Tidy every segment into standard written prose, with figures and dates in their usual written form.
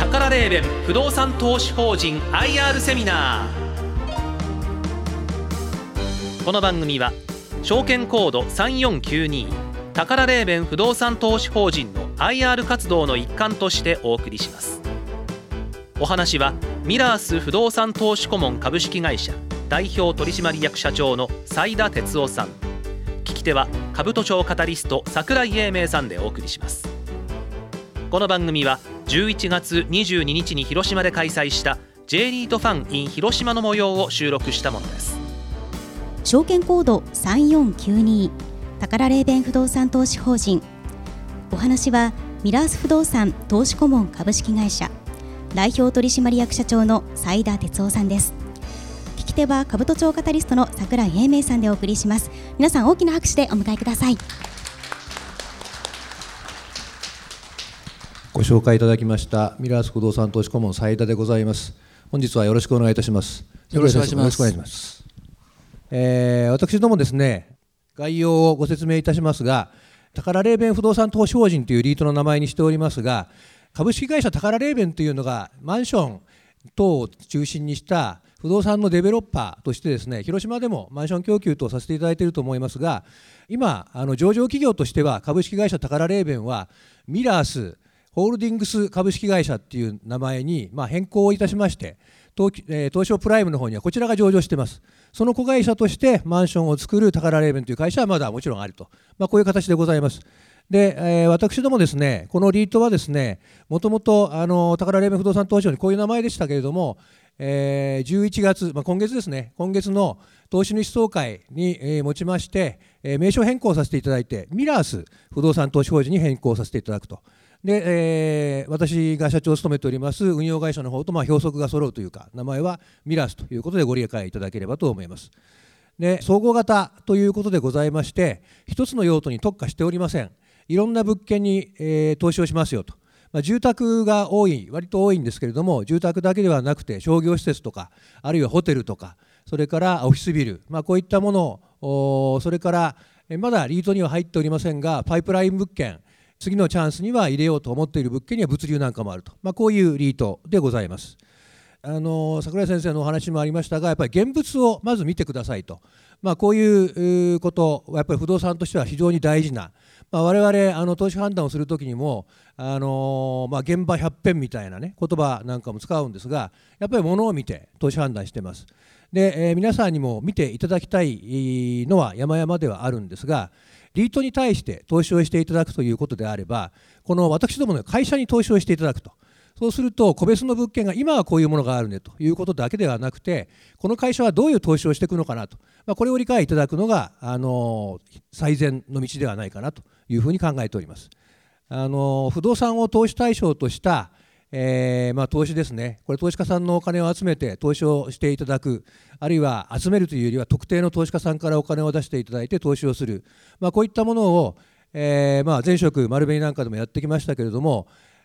タカラレーベン不動産投資法人 IR セミナー。この番組は証券コード3492タカラレーベン不動産投資法人の IR 活動の一環としてお送りします。お話はミラース不動産投資顧問株式会社代表取締役社長の斉田哲夫さん、聞き手は兜町カタリスト櫻井英明さんでお送りします。この番組は11月22日に広島で開催した J リートファン in 広島の模様を収録したものです。 証券コード3492タカラレーベン不動産投資法人。お話はミラース不動産投資顧問株式会社代表取締役社長の斉田哲夫さんです。聞き手は兜町カタリストの櫻井英明さんでお送りします。皆さん大きな拍手でお迎えください。 ご紹介いただきましたミラース不動産投資顧問斉田でございます。本日はよろしくお願いいたします。 よろしくお願いします。 よろしくお願いします。私どもですね、概要をご説明いたしますが、タカラレーベン不動産投資法人というリートの名前にしておりますが、株式会社タカラレーベンというのがマンション等を中心にした不動産のデベロッパーとしてですね、広島でもマンション供給等させていただいていると思いますが、今上場企業としては株式会社タカラレーベンはミラースホールディングス株式会社っていう名前に変更いたしまして、東証プライムの方にはこちらが上場しています。その子会社としてマンションを作るタカラレーベンという会社はまだもちろんあると、こういう形でございます。で、私どもですね、このリートはですね、もともとタカラレーベン不動産投資法にこういう名前でしたけれども、11月、今月ですね、今月の投資主総会にもちまして、名称変更させていただいて、ミラース不動産投資法人に変更させていただくと。で、私が社長を務めております運用会社の方と標則が揃うというか、名前はミラースということでご理解いただければと思います。で、総合型ということでございまして、一つの用途に特化しておりません。いろんな物件に、投資をしますよと。住宅が割と多いんですけれども、住宅だけではなくて商業施設とか、あるいはホテルとか、それからオフィスビル、こういったものを、それからまだリートには入っておりませんが、パイプライン物件、次のチャンスには入れようと思っている物件には物流なんかもあると、こういうリートでございます。櫻井先生のお話もありましたが、やっぱり現物をまず見てくださいと、こういうことやっぱり不動産としては非常に大事な、我々投資判断をするときにも現場百遍みたいなね言葉なんかも使うんですが、やっぱり物を見て投資判断してます。で、皆さんにも見ていただきたいのは山々ではあるんですが、リートに対して投資をしていただくということであれば、この私どもの会社に投資をしていただくと。そうすると個別の物件が今はこういうものがあるねということだけではなくて、この会社はどういう投資をしていくのかなと、これを理解いただくのが最善の道ではないかなというふうに考えております。不動産を投資対象とした、投資ですね。これ投資家さんのお金を集めて投資をしていただく、あるいは集めるというよりは特定の投資家さんからお金を出していただいて投資をする、こういったものを、前職丸紅なんかでもやってきましたけれども、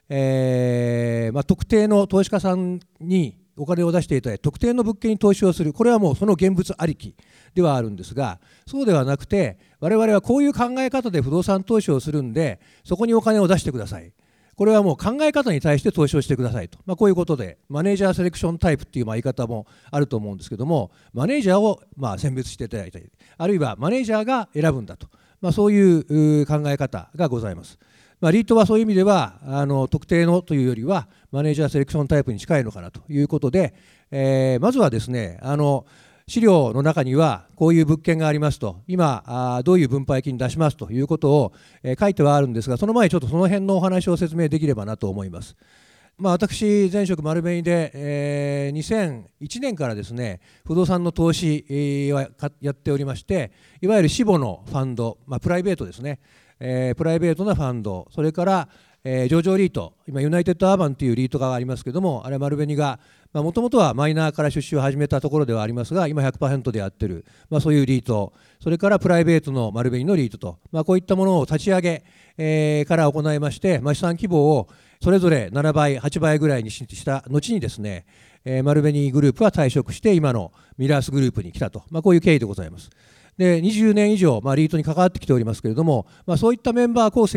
特定の投資家さんにお金を出していただいて特定の物件に投資をする、これはもうその現物ありきではあるんですが、そうではなくて我々はこういう考え方で不動産投資をするんで、そこにお金を出してください、これはもう考え方に対して投資をしてくださいと、こういうことでマネージャーセレクションタイプっていう言い方もあると思うんですけども、マネージャーを選別していただいたり、あるいはマネージャーが選ぶんだと、そういう考え方がございます。リートはそういう意味では特定のというよりはマネージャーセレクションタイプに近いのかなということで、まずはですね、資料の中にはこういう物件がありますと、今どういう分配金出しますということを書いてはあるんですが、その前にちょっとその辺のお話を説明できればなと思います。私前職丸紅で、2001年からですね不動産の投資はやっておりまして、いわゆる私募のファンド、プライベートですね、プライベートなファンド、それから上場リート、今ユナイテッドアーバンというリートがありますけれども、あれは丸紅がもともとはマイナーから出資を始めたところではありますが、今 100% でやってる、そういうリート、それからプライベートの丸紅のリートと、こういったものを立ち上げ、から行いまして、資産規模をそれぞれ7倍8倍ぐらいにした後にですね、丸紅グループは退職して今のミラースグループに来たと、こういう経緯でございます。で20年以上、リートに関わってきておりますけれども、そういったメンバー構成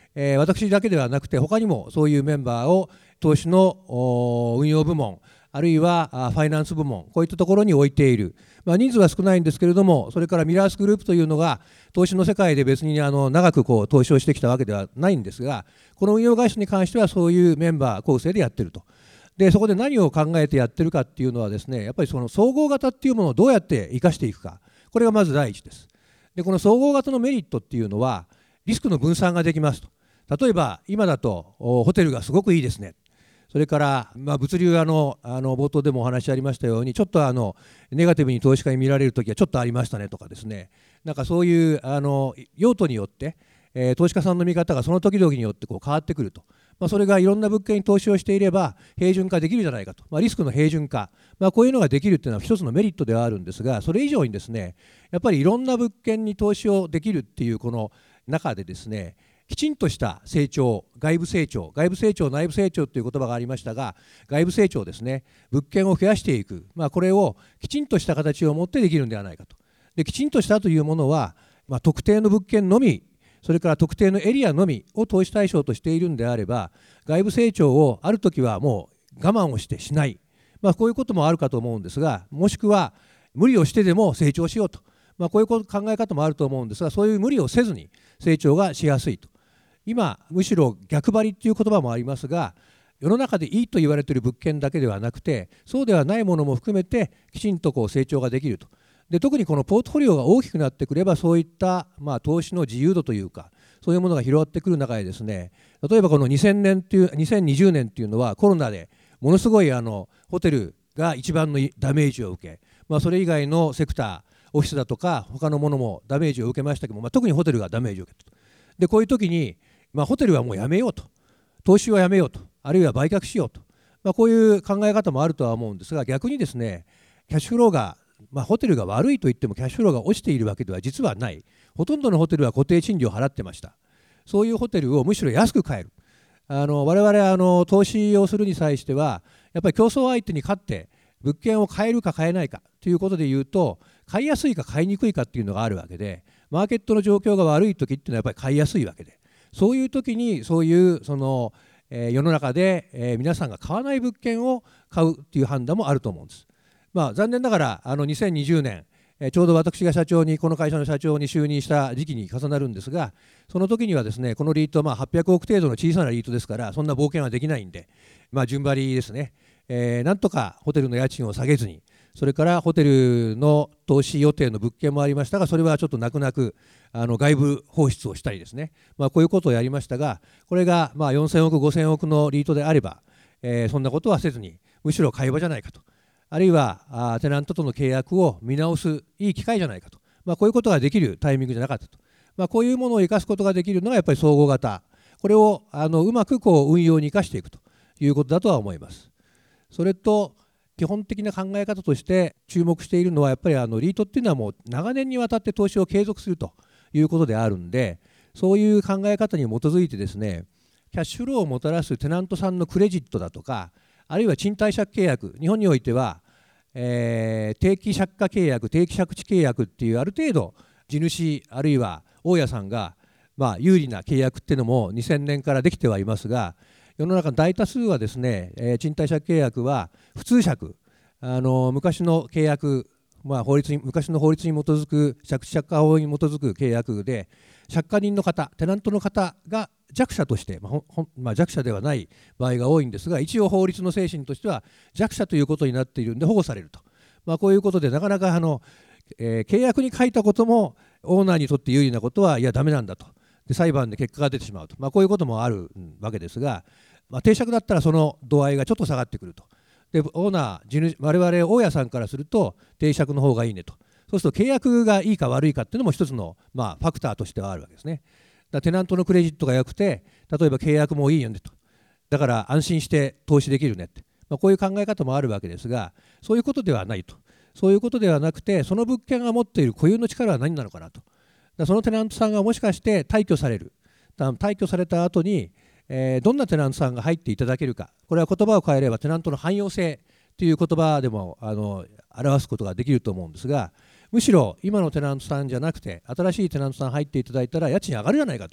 私だけではなくて他にもそういうメンバーを投資の運用部門あるいはファイナンス部門こういったところに置いている、人数は少ないんですけれども、それからミラースグループというのが投資の世界で別に長く投資をしてきたわけではないんですが、この運用会社に関してはそういうメンバー構成でやってると。でそこで何を考えてやってるかっていうのはですね、やっぱりその総合型っていうものをどうやって生かしていくか、これがまず第一です。でこの総合型のメリットっていうのはリスクの分散ができますと。例えば今だとホテルがすごくいいですね、それから、物流冒頭でもお話ありましたように、ちょっとネガティブに投資家に見られるときはちょっとありましたねとかですね、なんかそういう用途によって、投資家さんの見方がその時々によって変わってくると、それがいろんな物件に投資をしていれば平準化できるじゃないかと、リスクの平準化、こういうのができるっていうのは一つのメリットではあるんですが、それ以上にですね、やっぱりいろんな物件に投資をできるっていうこの中でですね、きちんとした成長、外部成長、内部成長という言葉がありましたが、外部成長ですね、物件を増やしていく、これをきちんとした形を持ってできるんではないかと。できちんとしたというものは、特定の物件のみ、それから特定のエリアのみを投資対象としているんであれば、外部成長をあるときはもう我慢をしてしない、こういうこともあるかと思うんですが、もしくは無理をしてでも成長しようと、こういう考え方もあると思うんですが、そういう無理をせずに成長がしやすいと。今むしろ逆張りっていう言葉もありますが、世の中でいいと言われている物件だけではなくて、そうではないものも含めてきちんと成長ができると。で特にこのポートフォリオが大きくなってくれば、そういった投資の自由度というか、そういうものが広がってくる中でですね、例えばこの2020年っていうのはコロナでものすごいホテルが一番のダメージを受け、それ以外のセクター、オフィスだとか他のものもダメージを受けましたけども、特にホテルがダメージを受けたと。でこういう時にホテルはもうやめようと、投資はやめようと、あるいは売却しようと、こういう考え方もあるとは思うんですが、逆にですね、キャッシュフローが、ホテルが悪いといってもキャッシュフローが落ちているわけでは実はない。ほとんどのホテルは固定賃料を払ってました。そういうホテルをむしろ安く買える。我々投資をするに際しては、やっぱり競争相手に勝って物件を買えるか買えないかということでいうと、買いやすいか買いにくいかっていうのがあるわけで、マーケットの状況が悪い時っていうのはやっぱり買いやすいわけで、そういう時にそういう世の中で皆さんが買わない物件を買うっていう判断もあると思うんです。残念ながら2020年ちょうど私がこの会社の社長に就任した時期に重なるんですが、その時にはですね、このリート800億程度の小さなリートですから、そんな冒険はできないんで、順張りですね、なんとかホテルの家賃を下げずに、それからホテルの投資予定の物件もありましたが、それはちょっと泣く泣く外部放出をしたりですね、こういうことをやりましたが、これが4000億5000億のリートであれば、そんなことはせずにむしろ買い場じゃないかと、あるいはテナントとの契約を見直すいい機会じゃないかと、こういうことができるタイミングじゃなかったと、こういうものを生かすことができるのがやっぱり総合型、これをうまく運用に生かしていくということだとは思います。それと基本的な考え方として注目しているのは、やっぱりリートっていうのはもう長年にわたって投資を継続するということであるんで、そういう考え方に基づいてですね、キャッシュフローをもたらすテナントさんのクレジットだとか、あるいは賃貸借契約、日本においては、定期借家契約、定期借地契約っていうある程度地主あるいは大家さんが有利な契約っていうのも2000年からできてはいますが、世の中の大多数はですね、賃貸借契約は普通借、昔の契約、昔の法律に基づく借地借家法に基づく契約で、借家人の方、テナントの方が弱者として、弱者ではない場合が多いんですが、一応法律の精神としては弱者ということになっているので保護されると、こういうことでなかなか契約に書いたこともオーナーにとって有利なことはダメなんだと、で裁判で結果が出てしまうと、こういうこともあるわけですが、定借だったらその度合いがちょっと下がってくると。でオーナー、我々大家さんからすると定借の方がいいねと。そうすると契約がいいか悪いかっていうのも一つのファクターとしてはあるわけですね。テナントのクレジットが良くて、例えば契約もいいよねと、だから安心して投資できるねって、こういう考え方もあるわけですが、そういうことではないと。そういうことではなくて、その物件が持っている固有の力は何なのかなと。そのテナントさんがもしかして退去される、退去された後にどんなテナントさんが入っていただけるか、これは言葉を変えればテナントの汎用性という言葉でも表すことができると思うんですが、むしろ今のテナントさんじゃなくて新しいテナントさん入っていただいたら家賃上がるじゃないかと、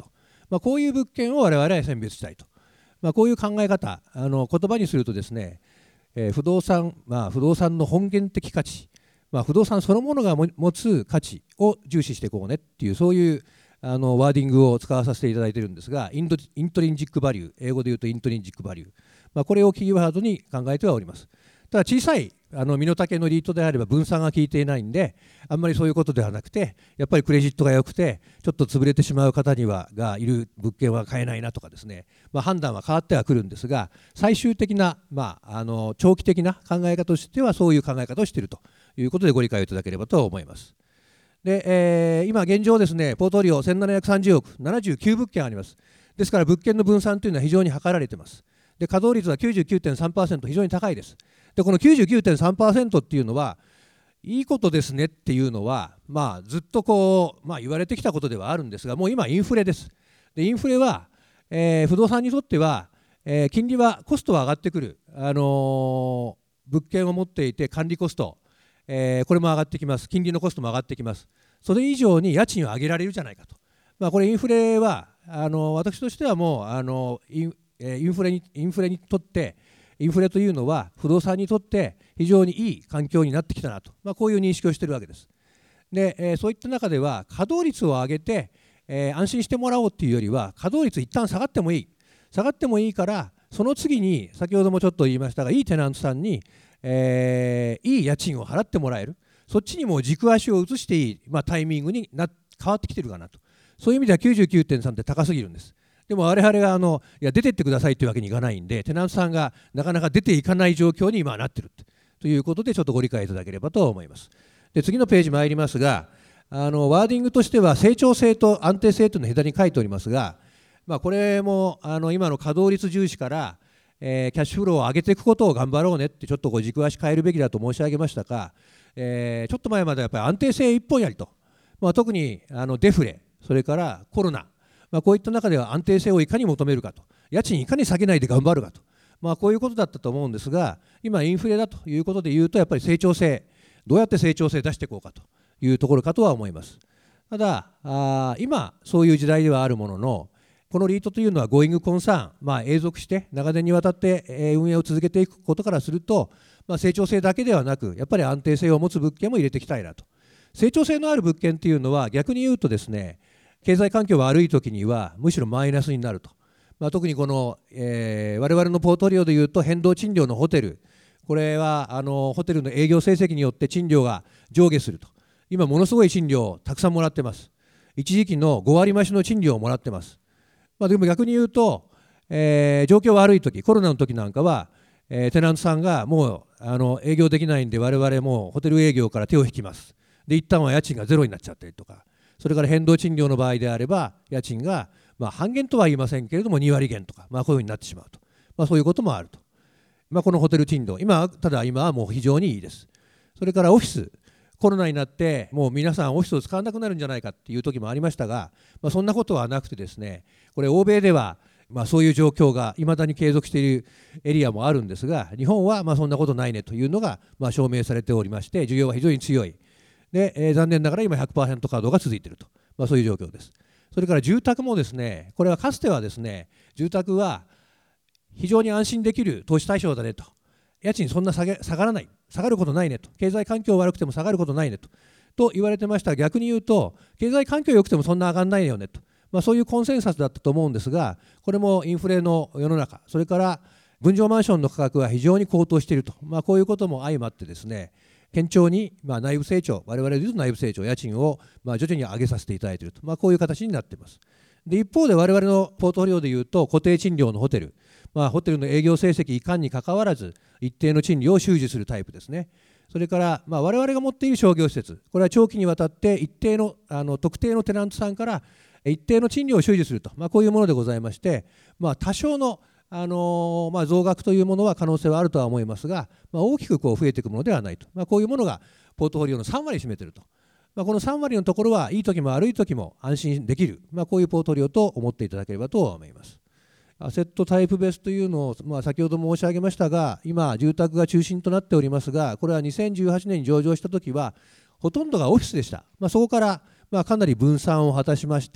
こういう物件を我々は選別したいと、こういう考え方、言葉にするとですね、不動産の本源的価値、不動産そのものが持つ価値を重視していこうねっていう、そういうワーディングを使わさせていただいているんですが、イントリンジックバリュー、英語で言うとイントリンジックバリュー、これをキーワードに考えてはおります。ただ小さい身の丈のリートであれば分散が効いていないんで、あんまりそういうことではなくて、やっぱりクレジットが良くてちょっと潰れてしまう方がいる物件は買えないなとかですね、判断は変わってはくるんですが、最終的な、長期的な考え方としてはそういう考え方をしているということでご理解をいただければと思います。で、今現状ですね、ポートフォリオ1730億79物件あります。ですから物件の分散というのは非常に図られています。で、稼働率は 99.3%、非常に高いです。で、この 99.3% っていうのはいいことですねっていうのは、ずっと言われてきたことではあるんですが、もう今インフレです。で、インフレは、不動産にとっては、金利はコストは上がってくる、物件を持っていて管理コスト、これも上がってきます。金利のコストも上がってきます。それ以上に家賃を上げられるじゃないかと。これインフレは私としてはもうインフレにとってインフレというのは不動産にとって非常にいい環境になってきたなと、こういう認識をしているわけです。で、そういった中では稼働率を上げて、安心してもらおうというよりは、稼働率一旦下がってもいいから、その次に先ほどもちょっと言いましたが、いいテナントさんにいい家賃を払ってもらえる、そっちにも軸足を移していい、タイミングに変わってきてるかなと。そういう意味では 99.3 って高すぎるんです。でも我々が出てってくださいというわけにいかないんで、テナントさんがなかなか出ていかない状況に今はなっているということで、ちょっとご理解いただければと思います。で、次のページ参りますが、ワーディングとしては成長性と安定性というのを左に書いておりますが、これも今の稼働率重視からキャッシュフローを上げていくことを頑張ろうねってちょっと軸足変えるべきだと申し上げましたが、ちょっと前まではやっぱり安定性一本やりと、特にデフレ、それからコロナ、こういった中では安定性をいかに求めるかと、家賃いかに下げないで頑張るかと、こういうことだったと思うんですが、今インフレだということでいうと、やっぱり成長性、どうやって成長性出していこうかというところかとは思います。ただ今そういう時代ではあるものの、このリートというのはゴーイングコンサーン、永続して長年にわたって運営を続けていくことからすると、成長性だけではなく、やっぱり安定性を持つ物件も入れていきたいなと。成長性のある物件というのは逆に言うとですね、経済環境が悪い時にはむしろマイナスになると。特にこの、我々のポートフォリオでいうと変動賃料のホテル、これはホテルの営業成績によって賃料が上下すると。今ものすごい賃料をたくさんもらってます。一時期の5割増しの賃料をもらってます。でも逆に言うと、状況悪い時、コロナの時なんかは、テナントさんがもう営業できないんで我々もホテル営業から手を引きます。で一旦は家賃がゼロになっちゃったりとか、それから変動賃料の場合であれば家賃が半減とは言いませんけれども2割減とか、こういうふうになってしまうと、そういうこともあると。このホテル賃料、ただ今はもう非常にいいです。それからオフィス、コロナになってもう皆さんオフィスを使わなくなるんじゃないかっていう時もありましたが、そんなことはなくてですね、これ欧米ではそういう状況がいまだに継続しているエリアもあるんですが、日本はそんなことないねというのが証明されておりまして、需要は非常に強いで、残念ながら今 100% 稼働が続いていると、そういう状況です。それから住宅もですね、これはかつてはですね、住宅は非常に安心できる投資対象だねと、家賃そんな下がらない、下がることないねと、経済環境悪くても下がることないねと言われてましたが、逆に言うと経済環境良くてもそんな上がらないよねと、そういうコンセンサスだったと思うんですが、これもインフレの世の中、それから分譲マンションの価格が非常に高騰していると、こういうことも相まってですね、堅調に内部成長、我々でいうと内部成長、家賃を徐々に上げさせていただいていると、こういう形になっています。で一方で我々のポートフォリオでいうと固定賃料のホテル、ホテルの営業成績いかんにかかわらず一定の賃料を収受するタイプですね。それから我々が持っている商業施設、これは長期にわたって一定の特定のテナントさんから一定の賃料を収受すると、こういうものでございまして、多少の増額というものは可能性はあるとは思いますが、大きく増えていくものではないと、こういうものがポートフォリオの3割占めていると、この3割のところはいい時も悪い時も安心できる、こういうポートフォリオと思っていただければと思います。アセットタイプ別というのを、先ほど申し上げましたが、今住宅が中心となっておりますが、これは2018年に上場した時はほとんどがオフィスでした。そこからかなり分散を果たしまして、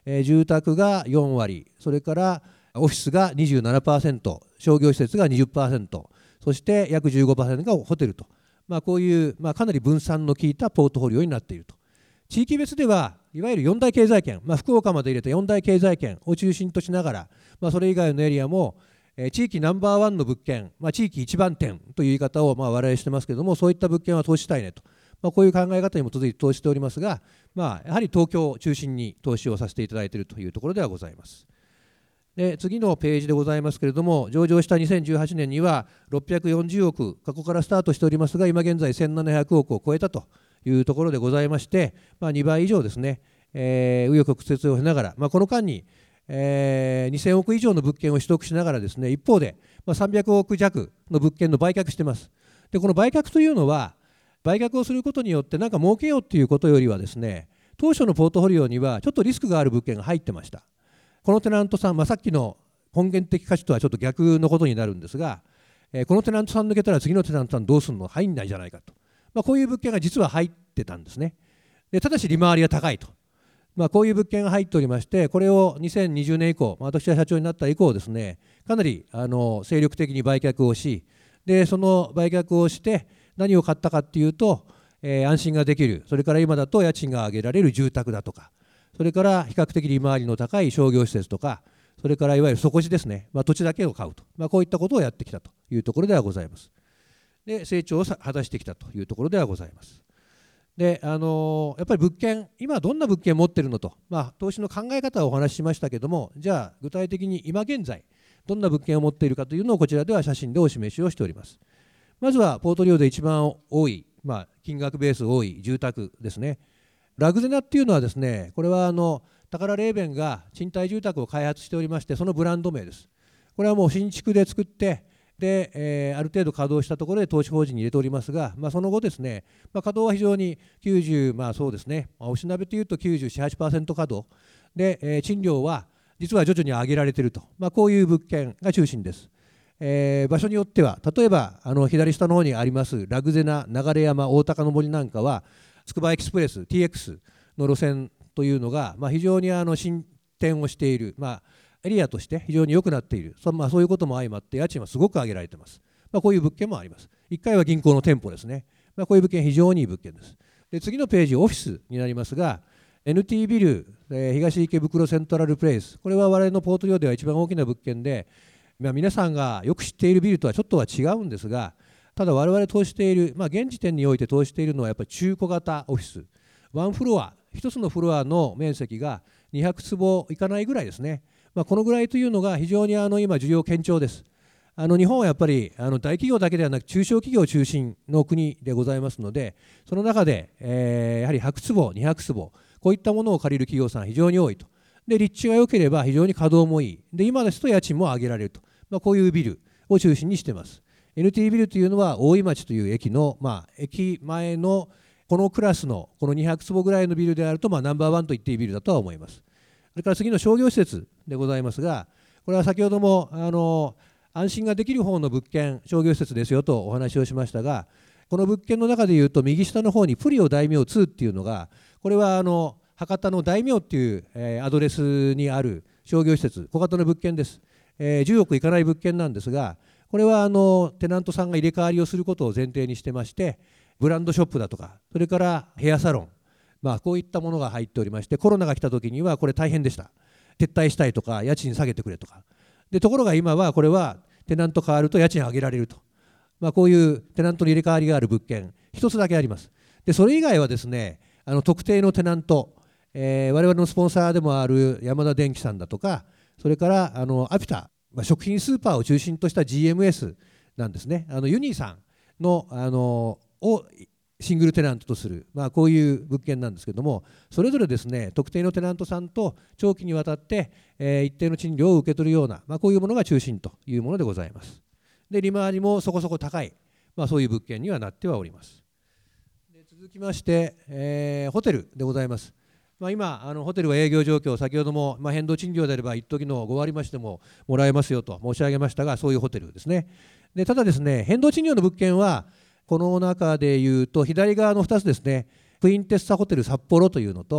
住宅が4割、それからオフィスが 27%、商業施設が 20%、そして約 15% がホテルと、こういう、かなり分散の効いたポートフォリオになっていると。地域別ではいわゆる4大経済圏、福岡まで入れた4大経済圏を中心としながら、それ以外のエリアも地域ナンバーワンの物件、地域一番店という言い方を我々してますけれども、そういった物件は投資したいねと、こういう考え方に基づいて投資しておりますが、やはり東京を中心に投資をさせていただいているというところではございます。で次のページでございますけれども、上場した2018年には640億、過去からスタートしておりますが、今現在1700億を超えたというところでございまして、2倍以上ですね、紆余曲折を経ながら、この間に2000億以上の物件を取得しながらですね、一方で300億弱の物件の売却してます。でこの売却というのは、売却をすることによって何か儲けようということよりはですね、当初のポートフォリオにはちょっとリスクがある物件が入ってました。このテナントさん、さっきの根源的価値とはちょっと逆のことになるんですが、このテナントさん抜けたら次のテナントさんどうするの、入んないじゃないかと、こういう物件が実は入ってたんですね。でただし利回りが高いと、こういう物件が入っておりまして、これを2020年以降、私が社長になった以降ですね、かなり精力的に売却をし、でその売却をして何を買ったかっていうと、安心ができる、それから今だと家賃が上げられる住宅だとか、それから比較的利回りの高い商業施設とか、それからいわゆる底地ですね、土地だけを買うと、こういったことをやってきたというところではございます。で成長を果たしてきたというところではございます。でやっぱり物件、今どんな物件を持っているのと、投資の考え方をお話ししましたけども、じゃあ具体的に今現在どんな物件を持っているかというのをこちらでは写真でお示しをしております。まずはポートリオで一番多い、金額ベース多い住宅ですね。ラグゼナっていうのはですね、これはタカラレーベンが賃貸住宅を開発しておりまして、そのブランド名です。これはもう新築で作って、である程度稼働したところで投資法人に入れておりますが、その後ですね、稼働は非常に90、そうですね、おしなべというと 97%、8% 稼働で、賃料は実は徐々に上げられていると、こういう物件が中心です。場所によっては、例えば左下の方にありますラグゼナ、流山、大高の森なんかはつくばエクスプレス TX の路線というのが、非常に進展をしている、エリアとして非常に良くなっている、そういうことも相まって家賃はすごく上げられています。こういう物件もあります。1階は銀行の店舗ですね。こういう物件非常にいい物件です。で次のページオフィスになりますが、 NT ビル、東池袋セントラルプレイス、これは我々のポートリオでは一番大きな物件で、皆さんがよく知っているビルとはちょっとは違うんですが、ただ我々投資している、現時点において投資しているのはやっぱり中古型オフィス、ワンフロア、一つのフロアの面積が200坪いかないぐらいですね。このぐらいというのが非常に今需要堅調です。日本はやっぱり大企業だけではなく中小企業中心の国でございますので、その中で、やはり100坪200坪こういったものを借りる企業さん非常に多いと。で立地が良ければ非常に稼働もいいで、今ですと家賃も上げられると、こういうビルを中心にしています。 NT ビルというのは大井町という駅の、駅前のこのクラスのこの200坪ぐらいのビルであると、ナンバーワンと言っていいビルだとは思います。それから次の商業施設でございますが、これは先ほども安心ができる方の物件、商業施設ですよとお話をしましたが、この物件の中でいうと右下の方にプリオ大名2っていうのが、これは博多の大名っていう、アドレスにある商業施設、小型の物件です。10億いかない物件なんですが、これはテナントさんが入れ替わりをすることを前提にしてまして、ブランドショップだとか、それからヘアサロン、こういったものが入っておりまして、コロナが来た時にはこれ大変でした。撤退したいとか家賃下げてくれとかで、ところが今はこれはテナント変わると家賃上げられると、こういうテナントに入れ替わりがある物件一つだけあります。でそれ以外はですね、特定のテナント、我々のスポンサーでもある山田電機さんだとか、それからアピタ、食品スーパーを中心とした GMS なんですね。ユニーさんのをシングルテナントとする、こういう物件なんですけども、それぞれですね、特定のテナントさんと長期にわたって、一定の賃料を受け取るような、こういうものが中心というものでございます。で利回りもそこそこ高い、そういう物件にはなってはおります。で続きまして、ホテルでございます。今ホテルは営業状況、先ほども、変動賃料であれば一時の5割増しでももらえますよと申し上げましたが、そういうホテルですね。でただですね、変動賃料の物件はこの中でいうと左側の2つですね、クインテッサホテル札幌というのと、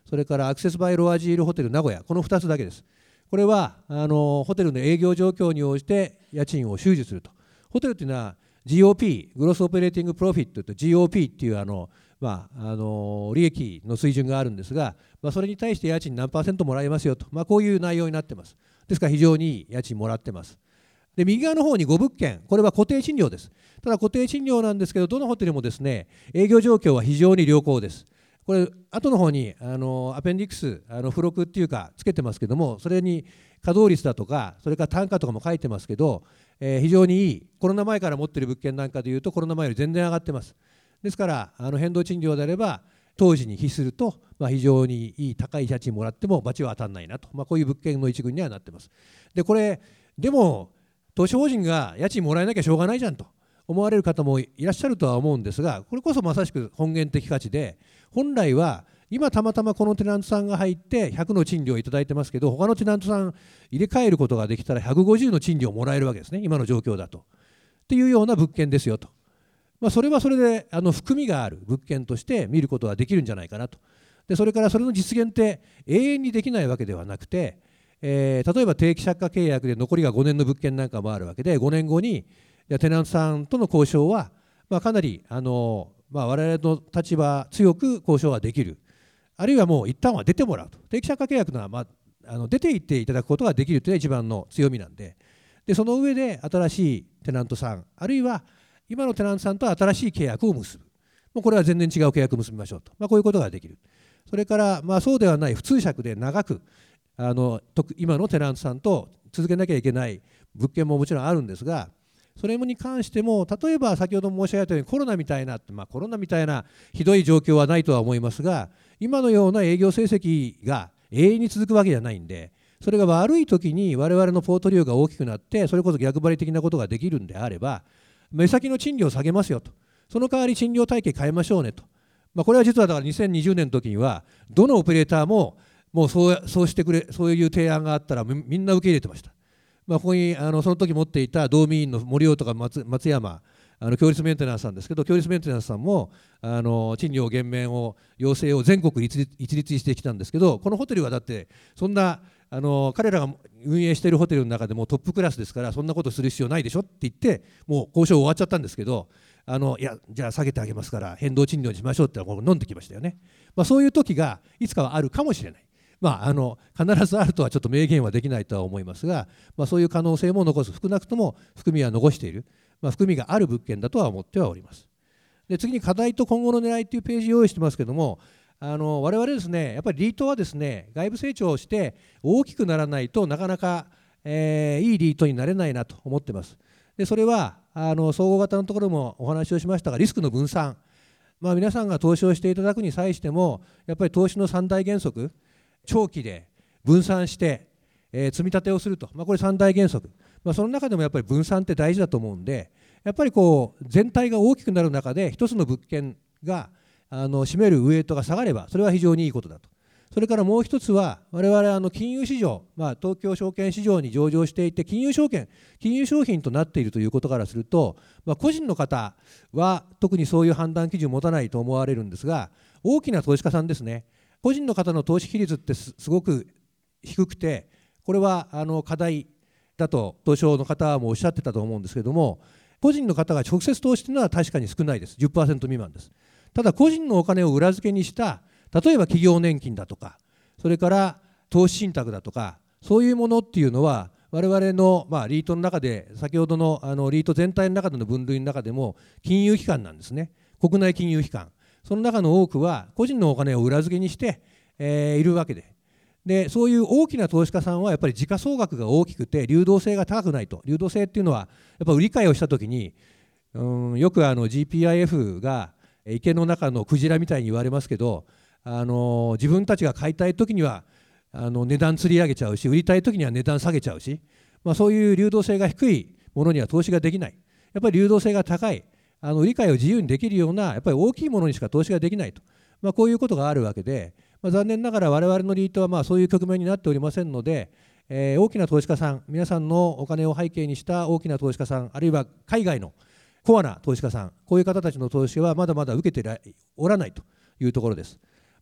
それからアクセスバイロアジールホテル名古屋、この2つだけです。これはホテルの営業状況に応じて家賃を収受すると。ホテルというのは GOP、グロスオペレーティングプロフィットと GOP っていう利益の水準があるんですが、それに対して家賃何%もらえますよと、こういう内容になっています。ですから非常にいい家賃もらってます。で、右側の方に5物件、これは固定賃料です。ただ固定賃料なんですけど、どのホテルもですね、営業状況は非常に良好です。これ後の方にアペンディクス付録っていうかつけてますけども、それに稼働率だとか、それから単価とかも書いてますけど、非常にいい、コロナ前から持っている物件なんかでいうとコロナ前より全然上がってます。ですから変動賃料であれば当時に比すると、非常にいい高い家賃もらっても罰は当たらないなと、こういう物件の一群にはなってます。でこれでも投資法人が家賃もらえなきゃしょうがないじゃんと思われる方もいらっしゃるとは思うんですが、これこそまさしく本源的価値で、本来は今たまたまこのテナントさんが入って100の賃料をいただいてますけど、他のテナントさん入れ替えることができたら150の賃料をもらえるわけですね、今の状況だと。っていうような物件ですよと。それはそれで含みがある物件として見ることはできるんじゃないかなと。でそれからそれの実現って永遠にできないわけではなくて、例えば定期借家契約で残りが5年の物件なんかもあるわけで、5年後にテナントさんとの交渉は、かなり我々の立場強く交渉はできる、あるいはもう一旦は出てもらうと。定期借家契約のは、出て行っていただくことができるというのが一番の強みなんで、その上で新しいテナントさん、あるいは今のテナントさんと新しい契約を結ぶ、もうこれは全然違う契約を結びましょうと、こういうことができる。それからそうではない普通借で長く今のテナントさんと続けなきゃいけない物件ももちろんあるんですが、それに関しても例えば先ほど申し上げたようにコロナみたいな、コロナみたいなひどい状況はないとは思いますが、今のような営業成績が永遠に続くわけじゃないんで、それが悪い時に我々のポートリオが大きくなってそれこそ逆張り的なことができるんであれば、目先の賃料を下げますよと、その代わり賃料体系変えましょうねと。これは実はだから2020年の時にはどのオペレーターもそうしてくれ、そういう提案があったらみんな受け入れてました。ここにその時持っていた道民員の森尾とか松山共立メンテナンスさんですけど、共立メンテナンスさんも賃料減免を要請を全国一律してきたんですけど、このホテルはだってそんな彼らが運営しているホテルの中でもトップクラスですから、そんなことする必要ないでしょって言ってもう交渉終わっちゃったんですけど、いやじゃあ下げてあげますから変動賃料にしましょうって飲んできましたよね。そういう時がいつかはあるかもしれない。必ずあるとはちょっと明言はできないとは思いますが、そういう可能性も残す、少なくとも含みは残している、含みがある物件だとは思ってはおります。で次に課題と今後の狙いというページ用意してますけども、我々ですね、やっぱりリートはですね、外部成長をして大きくならないとなかなか、いいリートになれないなと思ってます。でそれは総合型のところもお話をしましたが、リスクの分散、皆さんが投資をしていただくに際してもやっぱり投資の3大原則、長期で分散して、積み立てをすると、これ3大原則、その中でもやっぱり分散って大事だと思うんで、やっぱり全体が大きくなる中で一つの物件が占めるウエイトが下がればそれは非常にいいことだと。それからもう一つは我々金融市場、東京証券市場に上場していて金融商品となっているということからすると、個人の方は特にそういう判断基準を持たないと思われるんですが、大きな投資家さんですね、個人の方の投資比率ってすごく低くて、これは課題だと東証の方もおっしゃってたと思うんですけども、個人の方が直接投資というのは確かに少ないです。 10% 未満です。ただ個人のお金を裏付けにした例えば企業年金だとか、それから投資信託だとか、そういうものっていうのは我々のリートの中で、先ほどのリート全体の中での分類の中でも金融機関なんですね。国内金融機関、その中の多くは個人のお金を裏付けにして、いるわけで、そういう大きな投資家さんはやっぱり時価総額が大きくて流動性が高くないと。流動性っていうのはやっぱ売り買いをしたときに、よくGPIF が池の中のクジラみたいに言われますけど、自分たちが買いたいときには値段釣り上げちゃうし、売りたいときには値段下げちゃうし、そういう流動性が低いものには投資ができない。やっぱり流動性が高い、売り買いを自由にできるようなやっぱり大きいものにしか投資ができないと、こういうことがあるわけで、残念ながら我々のリートはそういう局面になっておりませんので、大きな投資家さん、皆さんのお金を背景にした大きな投資家さん、あるいは海外のコアな投資家さん、こういう方たちの投資はまだまだ受けておらないというところです。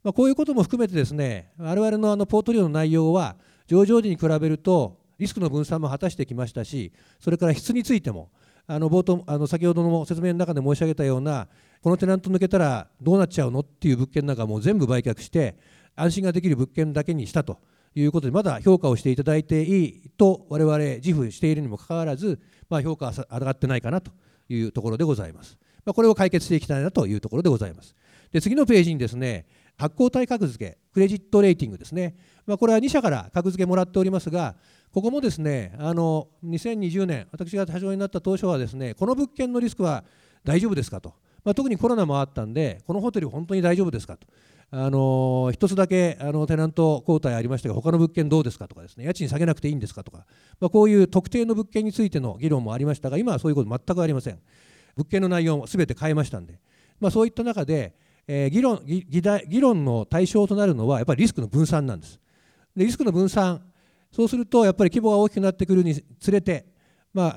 こういうことも含めてですね、我々のポートフォリオの内容は上場時に比べるとリスクの分散も果たしてきましたし、それから質についても冒頭先ほどの説明の中で申し上げたような、このテナント抜けたらどうなっちゃうのっていう物件なんかも全部売却して安心ができる物件だけにしたということで、まだ評価をしていただいていいと我々自負しているにもかかわらず、評価は上がってないかなというところでございます。これを解決していきたいなというところでございます。で、次のページにですね、発行体格付け、クレジットレーティングですね、これは2社から格付けもらっておりますが、ここもですね、2020年、私が社長になった当初はですね、この物件のリスクは大丈夫ですかと、特にコロナもあったんで、このホテル本当に大丈夫ですかと、一つだけテナント交代ありましたが、他の物件どうですかとかですね、家賃下げなくていいんですかとか、こういう特定の物件についての議論もありましたが、今はそういうこと全くありません。物件の内容もすべて変えましたんで、そういった中で、議論の対象となるのはやっぱりリスクの分散なんです。で、リスクの分散、そうするとやっぱり規模が大きくなってくるにつれて、第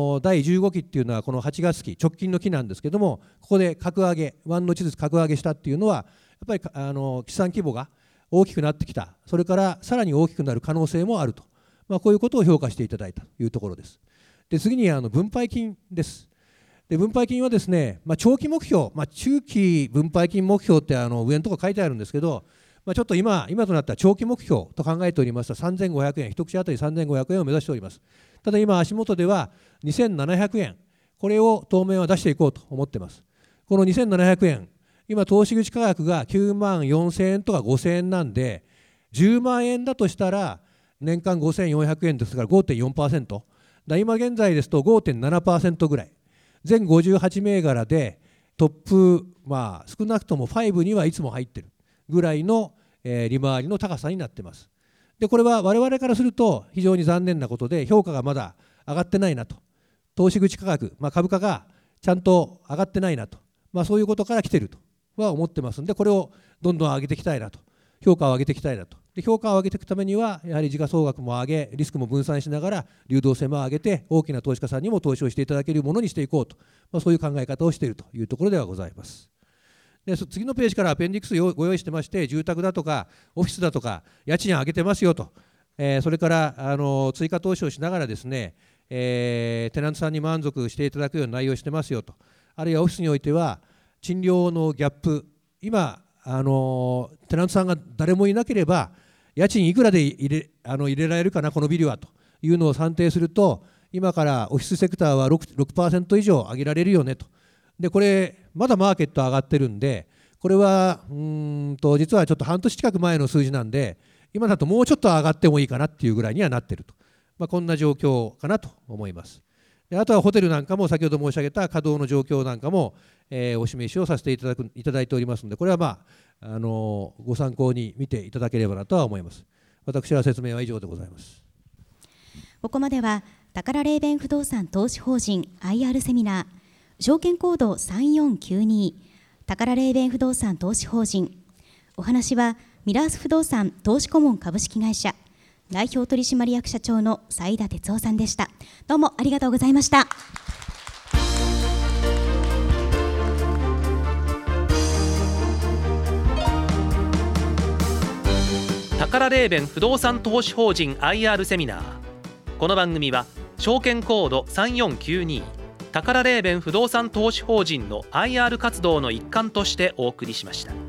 15期っていうのはこの8月期、直近の期なんですけども、ここで格上げ、1の地図格上げしたっていうのは、やっぱり資産規模が大きくなってきた、それからさらに大きくなる可能性もあると、こういうことを評価していただいたというところです。で、次に分配金です。で、分配金はですね、長期目標、中期分配金目標って上のところ書いてあるんですけど、ちょっと今となったら長期目標と考えておりますと、3500円、一口当たり3500円を目指しております。ただ今足元では2700円、これを当面は出していこうと思っています。この2700円、今投資口価格が9万4000円とか5000円なんで、10万円だとしたら年間5400円ですから 5.4%、今現在ですと 5.7% ぐらい、全58銘柄でトップ、少なくとも5にはいつも入っているぐらいの利回りの高さになっています。で、これは我々からすると非常に残念なことで、評価がまだ上がってないなと、投資口価格、株価がちゃんと上がってないなと、そういうことから来ているとは思ってますんで、これをどんどん上げていきたいなと、評価を上げていきたいなと。で、評価を上げていくためにはやはり時価総額も上げ、リスクも分散しながら流動性も上げて、大きな投資家さんにも投資をしていただけるものにしていこうと、そういう考え方をしているというところではございます。で、次のページからアペンディクスをご用意してまして、住宅だとかオフィスだとか家賃上げてますよと、それから追加投資をしながらですね、テナントさんに満足していただくような内容をしてますよと、あるいはオフィスにおいては賃料のギャップ、今テナントさんが誰もいなければ家賃いくらで入れられるかなこのビルはというのを算定すると、今からオフィスセクターは 6% 以上上げられるよねと。で、これまだマーケット上がってるんで、これは実はちょっと半年近く前の数字なんで、今だともうちょっと上がってもいいかなっていうぐらいにはなってると、こんな状況かなと思います。で、あとはホテルなんかも先ほど申し上げた稼働の状況なんかも、お示しをさせていただいておりますので、これはご参考に見ていただければなとは思います。私は説明は以上でございます。 ここまではタカラレーベン不動産投資法人 IR セミナー、証券コード3492タカラレーベン不動産投資法人、お話はミラース不動産投資顧問株式会社代表取締役社長の斉田哲夫さんでした。どうもありがとうございました。 タカラレーベン不動産投資法人 IR セミナー。この番組は証券コード3492タカラレーベン不動産投資法人の IR 活動の一環としてお送りしました。